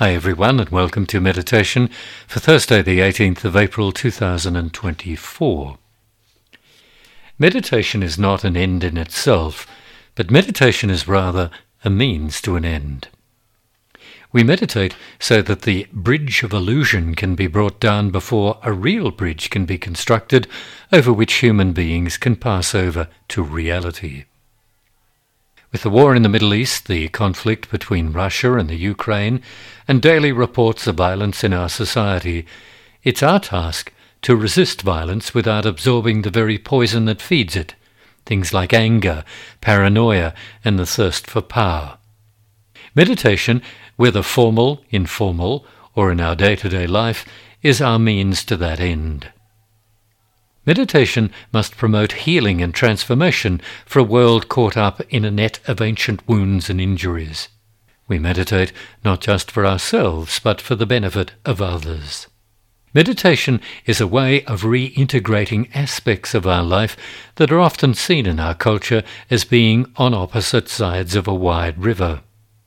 Hi everyone, and welcome to Meditation for Thursday the 18th of April 2024. Meditation is not an end in itself, but meditation is rather a means to an end. We meditate so that the bridge of illusion can be brought down before a real bridge can be constructed over which human beings can pass over to reality. With the war in the Middle East, the conflict between Russia and the Ukraine, and daily reports of violence in our society, it's our task to resist violence without absorbing the very poison that feeds it, things like anger, paranoia, and the thirst for power. Meditation, whether formal, informal, or in our day-to-day life, is our means to that end. Meditation must promote healing and transformation for a world caught up in a net of ancient wounds and injuries. We meditate not just for ourselves, but for the benefit of others. Meditation is a way of reintegrating aspects of our life that are often seen in our culture as being on opposite sides of a wide river.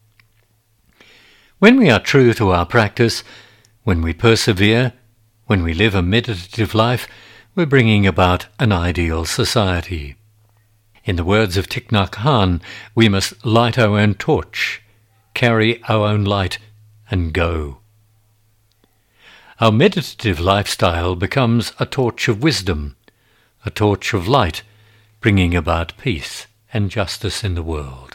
When we are true to our practice, when we persevere, when we live a meditative life, we're bringing about an ideal society. In the words of Thich Nhat Hanh, we must light our own torch, carry our own light, and go. Our meditative lifestyle becomes a torch of wisdom, a torch of light, bringing about peace and justice in the world.